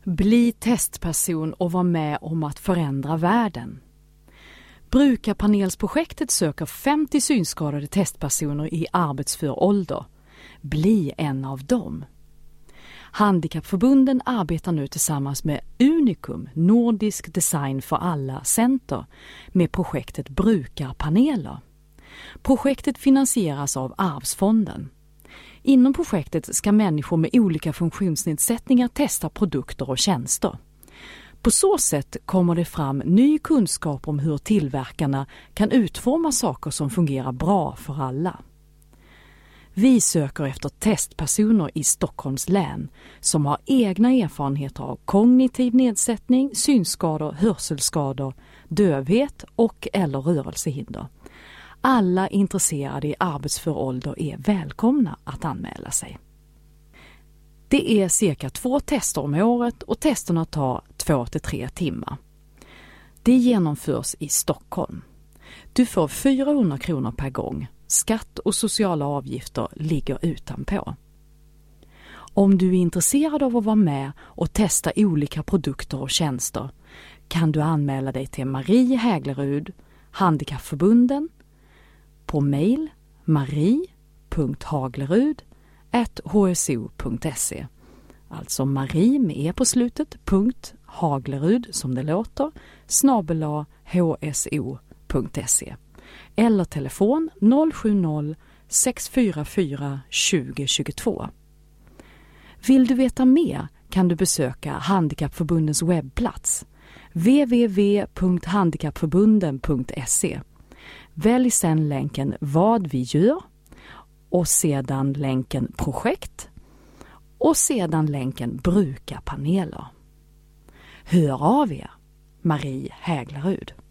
Bli testperson och var med om att förändra världen. Brukarpanelsprojektet söker 50 synskadade testpersoner i arbetsför ålder. Bli en av dem. Handikappförbunden arbetar nu tillsammans med Unicum, Nordisk Design för alla center, med projektet Brukarpaneler. Projektet finansieras av Arvsfonden. Inom projektet ska människor med olika funktionsnedsättningar testa produkter och tjänster. På så sätt kommer det fram ny kunskap om hur tillverkarna kan utforma saker som fungerar bra för alla. Vi söker efter testpersoner i Stockholms län som har egna erfarenheter av kognitiv nedsättning, synskador, hörselskador, dövhet och eller rörelsehinder. Alla intresserade i arbetsför ålder är välkomna att anmäla sig. Det är cirka 2 tester om året och testerna tar 2-3 timmar. Det genomförs i Stockholm. Du får 400 kronor per gång. Skatt och sociala avgifter ligger utanpå. Om du är intresserad av att vara med och testa olika produkter och tjänster kan du anmäla dig till Marie Häglerud, Handikappförbunden, på mejl marie.haglerud@hso.se. Alltså Marie med e på slutet, .haglerud som det låter, @hso.se. Eller telefon 070 644 2022. Vill du veta mer kan du besöka Handikappförbundens webbplats www.handikappförbunden.se. Välj sedan länken Vad vi gör och sedan länken Projekt och sedan länken Brukarpaneler. Hör av er, Marie Häglerud.